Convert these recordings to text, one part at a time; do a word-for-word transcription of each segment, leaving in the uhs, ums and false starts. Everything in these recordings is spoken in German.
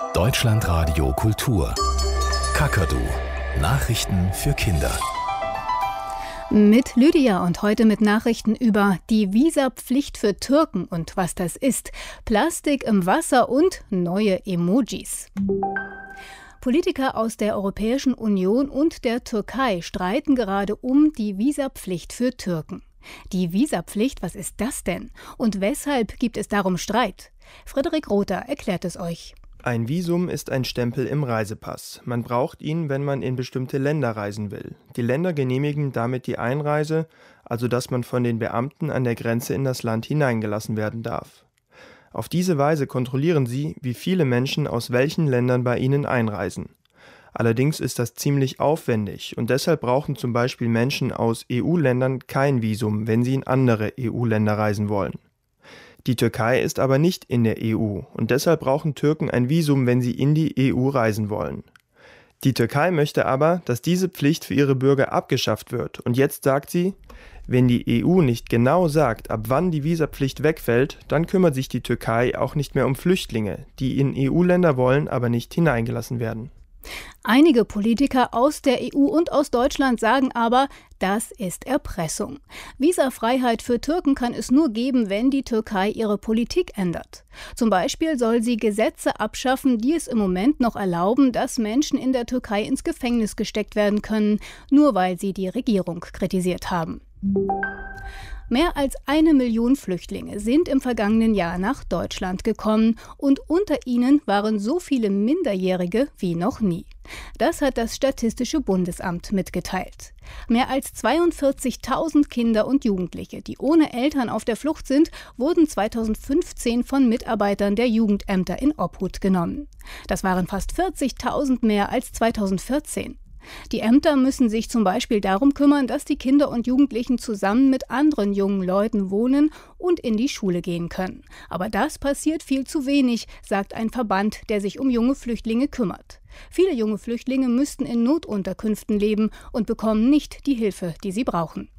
Deutschlandradio Kultur. Kakadu. Nachrichten für Kinder. Mit Lydia und heute mit Nachrichten über die Visapflicht für Türken und was das ist, Plastik im Wasser und neue Emojis. Politiker aus der Europäischen Union und der Türkei streiten gerade um die Visapflicht für Türken. Die Visapflicht, was ist das denn? Und weshalb gibt es darum Streit? Frederik Rother erklärt es euch. Ein Visum ist ein Stempel im Reisepass. Man braucht ihn, wenn man in bestimmte Länder reisen will. Die Länder genehmigen damit die Einreise, also dass man von den Beamten an der Grenze in das Land hineingelassen werden darf. Auf diese Weise kontrollieren sie, wie viele Menschen aus welchen Ländern bei ihnen einreisen. Allerdings ist das ziemlich aufwendig und deshalb brauchen zum Beispiel Menschen aus E U-Ländern kein Visum, wenn sie in andere E U-Länder reisen wollen. Die Türkei ist aber nicht in der E U und deshalb brauchen Türken ein Visum, wenn sie in die E U reisen wollen. Die Türkei möchte aber, dass diese Pflicht für ihre Bürger abgeschafft wird und jetzt sagt sie, wenn die E U nicht genau sagt, ab wann die Visapflicht wegfällt, dann kümmert sich die Türkei auch nicht mehr um Flüchtlinge, die in E U-Länder wollen, aber nicht hineingelassen werden. Einige Politiker aus der E U und aus Deutschland sagen aber, das ist Erpressung. Visafreiheit für Türken kann es nur geben, wenn die Türkei ihre Politik ändert. Zum Beispiel soll sie Gesetze abschaffen, die es im Moment noch erlauben, dass Menschen in der Türkei ins Gefängnis gesteckt werden können, nur weil sie die Regierung kritisiert haben. Mehr als eine Million Flüchtlinge sind im vergangenen Jahr nach Deutschland gekommen und unter ihnen waren so viele Minderjährige wie noch nie. Das hat das Statistische Bundesamt mitgeteilt. Mehr als zweiundvierzigtausend Kinder und Jugendliche, die ohne Eltern auf der Flucht sind, wurden zweitausendfünfzehn von Mitarbeitern der Jugendämter in Obhut genommen. Das waren fast vierzigtausend mehr als zweitausendvierzehn. Die Ämter müssen sich zum Beispiel darum kümmern, dass die Kinder und Jugendlichen zusammen mit anderen jungen Leuten wohnen und in die Schule gehen können. Aber das passiert viel zu wenig, sagt ein Verband, der sich um junge Flüchtlinge kümmert. Viele junge Flüchtlinge müssten in Notunterkünften leben und bekommen nicht die Hilfe, die sie brauchen.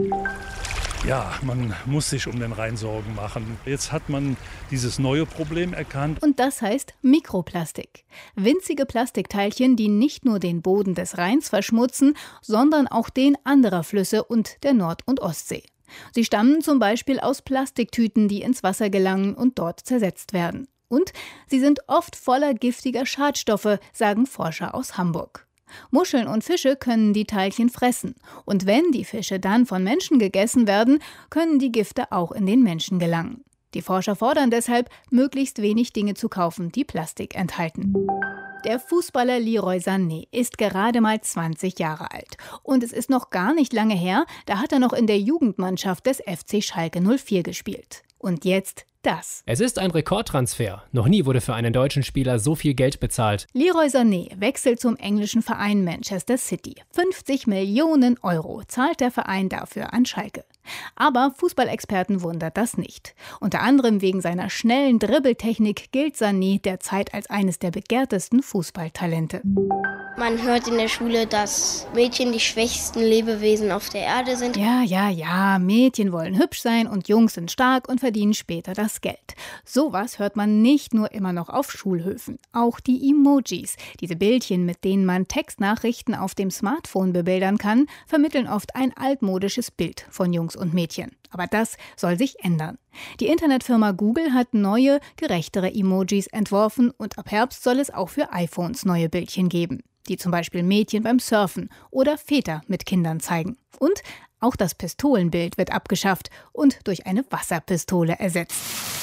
Ja, man muss sich um den Rhein Sorgen machen. Jetzt hat man dieses neue Problem erkannt. Und das heißt Mikroplastik. Winzige Plastikteilchen, die nicht nur den Boden des Rheins verschmutzen, sondern auch den anderer Flüsse und der Nord- und Ostsee. Sie stammen zum Beispiel aus Plastiktüten, die ins Wasser gelangen und dort zersetzt werden. Und sie sind oft voller giftiger Schadstoffe, sagen Forscher aus Hamburg. Muscheln und Fische können die Teilchen fressen. Und wenn die Fische dann von Menschen gegessen werden, können die Gifte auch in den Menschen gelangen. Die Forscher fordern deshalb, möglichst wenig Dinge zu kaufen, die Plastik enthalten. Der Fußballer Leroy Sané ist gerade mal zwanzig Jahre alt. Und es ist noch gar nicht lange her, da hat er noch in der Jugendmannschaft des F C Schalke null vier gespielt. Und jetzt das. Es ist ein Rekordtransfer. Noch nie wurde für einen deutschen Spieler so viel Geld bezahlt. Leroy Sané wechselt zum englischen Verein Manchester City. fünfzig Millionen Euro zahlt der Verein dafür an Schalke. Aber Fußballexperten wundert das nicht. Unter anderem wegen seiner schnellen Dribbeltechnik gilt Sané derzeit als eines der begehrtesten Fußballtalente. Man hört in der Schule, dass Mädchen die schwächsten Lebewesen auf der Erde sind. Ja, ja, ja, Mädchen wollen hübsch sein und Jungs sind stark und verdienen später das Geld. Sowas hört man nicht nur immer noch auf Schulhöfen. Auch die Emojis, diese Bildchen, mit denen man Textnachrichten auf dem Smartphone bebildern kann, vermitteln oft ein altmodisches Bild von Jungs und Mädchen. Aber das soll sich ändern. Die Internetfirma Google hat neue, gerechtere Emojis entworfen und ab Herbst soll es auch für iPhones neue Bildchen geben, die zum Beispiel Mädchen beim Surfen oder Väter mit Kindern zeigen. Und auch das Pistolenbild wird abgeschafft und durch eine Wasserpistole ersetzt.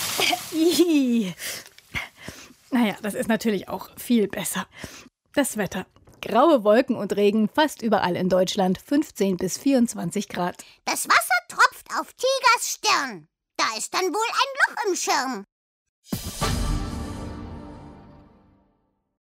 Naja, das ist natürlich auch viel besser. Das Wetter. Graue Wolken und Regen fast überall in Deutschland, fünfzehn bis vierundzwanzig Grad. Das Wasser tropft auf Tigers Stirn. Da ist dann wohl ein Loch im Schirm.